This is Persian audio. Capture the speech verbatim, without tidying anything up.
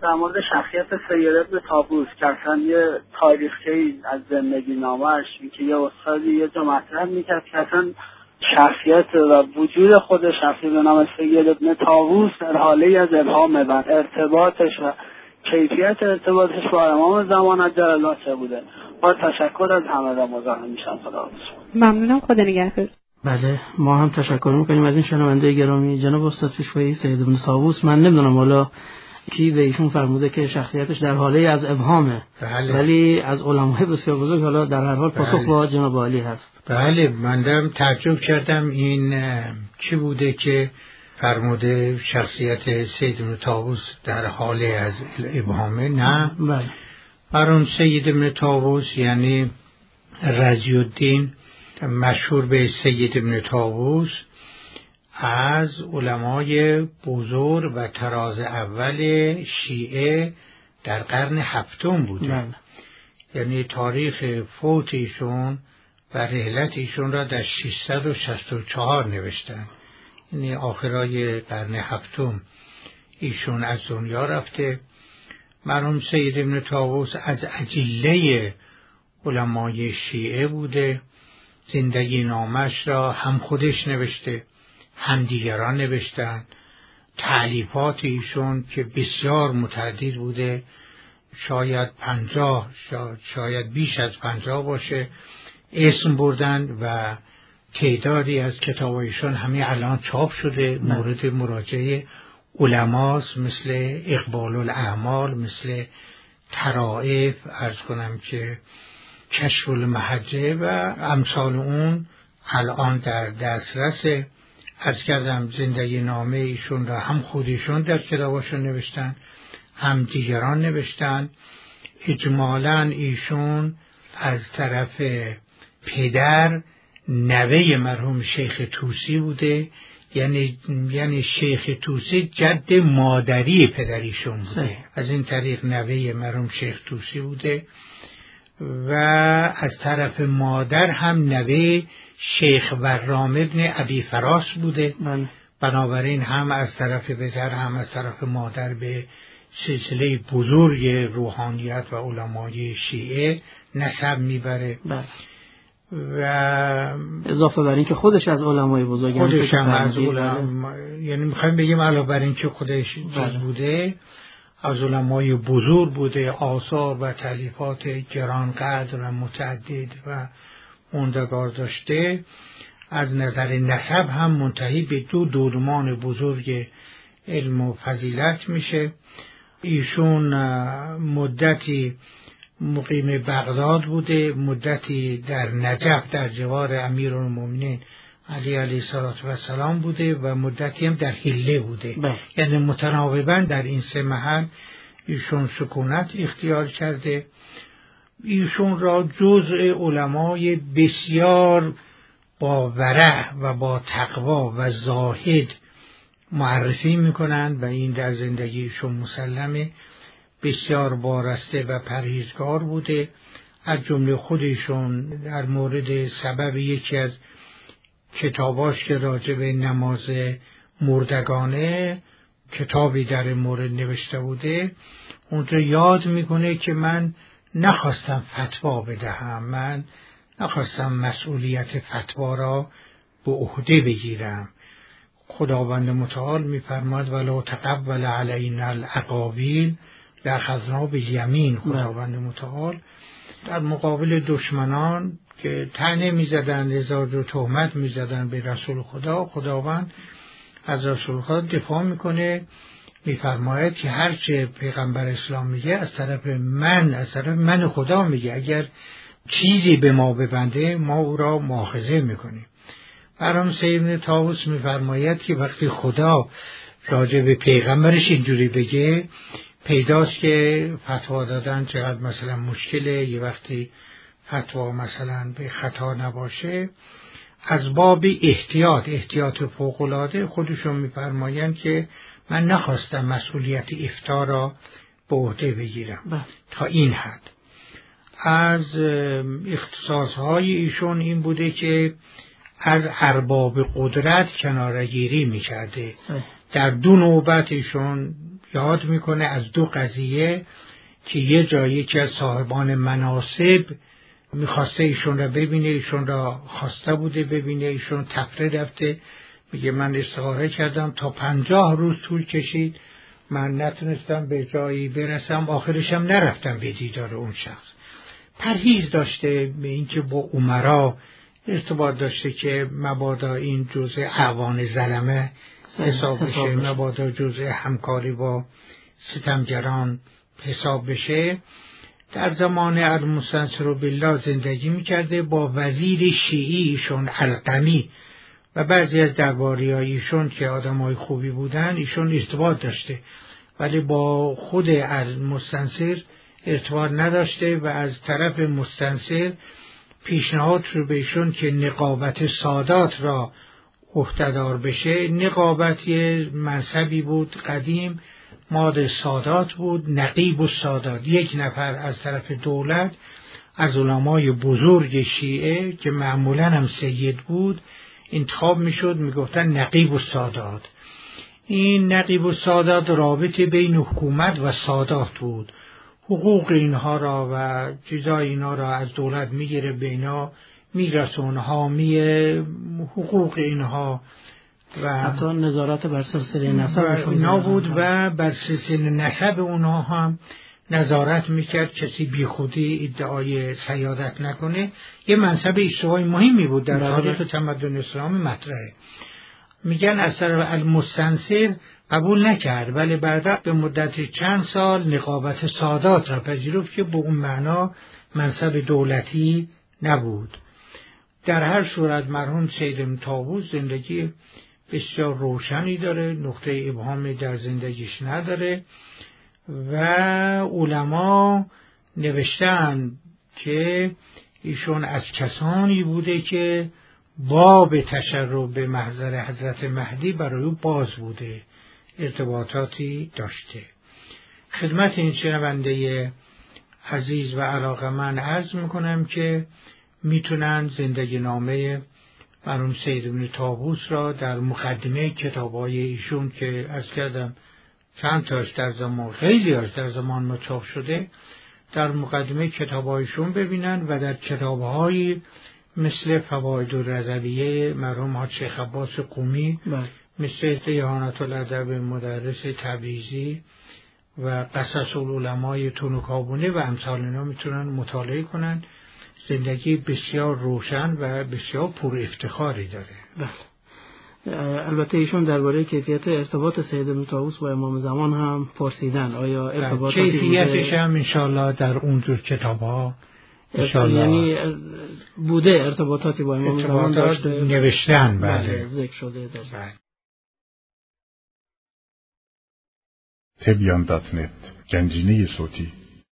در مورد شخصیت سید ابن طاووس که اصلا یه تاریخی از زندگی نامش که یه استادی یه جا مطرح میکرد که اصلا شخصیت و وجود خود شخصی به نام سید ابن طاووس در حاله از ابهام و ارتباطش و کیفیت ارتباطش با امام زمان عجل الله چه بوده. با تشکر از همه را مزاحم میشم. خدا ممنونم. خدا نگهدار. بله ما هم تشکر میکنیم از این شنونده گرامی جناب استاد پیشوایی سید ابن طاووس. من نمیدونم والا کی به ایشون فرموده که شخصیتش در حاله از ابهامه، بله. ولی از علمای بسیار بزرگ حالا در هر حال پاسخ بله. با جناب عالی هست. بله من هم تعجب کردم این کی بوده که فرموده شخصیت سید ابن طاووس در حاله از ابهامه. نه بله. برون سید ابن طاووس یعنی رضی الدین مشهور به سید ابن طاووس از علمای بزرگ و طراز اول شیعه در قرن هفتم بوده. بله. یعنی تاریخ فوت ایشون و رحلت ایشون را در ششصد و شصت و چهار نوشتن، یعنی آخرای قرن هفتم ایشون از دنیا رفته. مرحوم سید ابن طاووس از اجله علمای شیعه بوده. زندگی نامش را هم خودش نوشته هم دیگران نوشتن. تألیفات ایشون که بسیار متعدد بوده، شاید پنجاه شاید بیش از پنجاه باشه، اسم بردن و تعدادی از کتابایشون همین الان چاپ شده، مورد مراجعه علماست، مثل اقبال الاعمال، مثل طرائف، عرض کنم که کشف المحجه و امثال اون الان در دسترس. عرض کردم زندگی نامه ایشون را هم خودشون در کتاباشون نوشتن هم دیگران نوشتن. اجمالاً ایشون از طرف پدر نوه مرحوم شیخ طوسی بوده، یعنی یعنی شیخ طوسی جد مادری پدریشون بوده. از این طریق نوه مرحوم شیخ طوسی بوده و از طرف مادر هم نوه شیخ ورام ابن ابی فراس بوده. من. بنابراین هم از طرف پدر هم از طرف مادر به سلسله بزرگ روحانیت و علمای شیعه نسب میبره. من. و اضافه بر این که خودش از علمای بزرگ خودش هم از علمای، یعنی میخوایم بگیم علاوه بر این که خودش چیز بوده از علمای بزرگ بوده، آثار و تالیفات گرانقدر و متعدد و موندگار داشته. از نظر نسب هم منتهی به دو دولمان بزرگ علم و فضیلت میشه. ایشون مدتی مقیم بغداد بوده، مدتی در نجف در جوار امیرالمومنین علی علیه السلام بوده و مدتی هم در حله بوده. بله. یعنی متناوباً در این سه محل ایشون سکونت اختیار کرده. ایشون را جزء علمای بسیار با ورع و با تقوا و زاهد معرفی میکنند و این در زندگیشون مسلمه. بسیار وارسته و پرهیزگار بوده. از جمله خودشون در مورد سبب یکی از کتاباش که راجع به نماز مردگانه کتابی در مورد نوشته بوده، اونجا یاد میکنه که من نخواستم فتوا بدهم، من نخواستم مسئولیت فتوا را به عهده بگیرم. خداوند متعال میفرماد ولا تقبل علینا الاقاویل لأخذنا بالیمین. خداوند متعال در مقابل دشمنان که طعنه میزدند، هزار و تهمت میزدند به رسول خدا، خداوند از رسول خدا دفاع میکنه، میفرماید که هرچه پیغمبر اسلام میگه از طرف من از طرف من خدا میگه، اگر چیزی به ما ببنده ما او را مؤاخذه میکنیم. برام سید ابن طاووس میفرماید که وقتی خدا راجع به پیغمبرش اینجوری بگه، پیداست که فتوا دادن چقدر مثلا مشکله. یه وقتی فتوا مثلا به خطا نباشه، از باب احتیاط احتیاط فوق‌العاده خودشون میفرمایند که من نخواستم مسئولیت افتاء را به عهده بگیرم. تا این حد. از اختصاصهای ایشون این بوده که از ارباب قدرت کناره‌گیری میکرده. در دو نوبت ایشون یاد میکنه از دو قضیه که یه جایی که از صاحبان مناصب میخواسته ایشون را ببینه، ایشون را خواسته بوده ببینه، ایشون تفره رفته، میگه من استخاره کردم تا پنجاه روز طول کشید، من نتونستم به جایی برسم، آخرشم نرفتم به دیدار اون شخص. پرهیز داشته به اینکه با امرا ارتباط داشته که مبادا این جزء اعوان ظلمه حساب بشه، مبادا جزء همکاری با ستمگران حساب بشه. در زمان المستنصر بالله زندگی میکرده، با وزیر شیعی ایشون القمی و بعضی از درباریای ایشون که آدمای خوبی بودن ایشون ارتباط داشته، ولی با خود المستنصر ارتباط نداشته و از طرف مستنصر پیشنهاد رو به ایشون که نقابت سادات را عهده‌دار بشه. نقابت یه منصبی بود قدیم، ماد سادات بود، نقیب و سادات، یک نفر از طرف دولت از علمای بزرگ شیعه که معمولا هم سید بود انتخاب میشد، میگفتن نقیب و سادات. این نقیب و سادات رابطه بین حکومت و سادات بود، حقوق اینها را و چیزای اینا را از دولت میگیره، به اینا میرسون، حامی حقوق اینها و حتی نظارت بر سلسله نسب اینا بود و بر سلسله نسب اونها هم نظارت میکرد، کسی بی خودی ادعای سیادت نکنه. یه منصب اجتماعی مهمی بود در تاریخ تمدن اسلامی مطرحه. میگن از طرف المستنصر قبول نکرد، ولی بعدا به مدت چند سال نقابت سادات را پذیرفت که به اون معنا منصب دولتی نبود. در هر صورت مرحوم سید ابن طاووس زندگی بسیار روشنی داره، نقطه ابهامی در زندگیش نداره و علما نوشتن که ایشون از کسانی بوده که باب تشرف به محضر حضرت مهدی برای او باز بوده، ارتباطاتی داشته. خدمت این شنونده عزیز و علاقه‌مند عرض میکنم که میتونن زندگی نامه مرحوم سید ابن طاووس را در مقدمه کتابای ایشون که عرض کردم چند تاش در زمان خیلی هاش در زمان ما چاپ شده، در مقدمه کتابایشون ببینن و در کتابهایی مثل فواید الرضویه مرحوم حاج شیخ عباس قمی، مثل احانت الادب مدرس تبریزی و قصص العلمای تونوکابونه و امثال اینا میتونن مطالعه کنن. زندگی بسیار روشن و بسیار پر افتخاری داره. بله. البته ایشون درباره کیفیت ارتباط سید ابن طاووس با امام زمان هم پرسیدن، آیا ارتباط کیفیتش هم انشالله در اونجور کتاب‌ها انشالله یعنی بوده ارتباطاتی با امام زمان داشته، نوشتن بله ذکر شده در تبیان دات نت گنجینه صوتی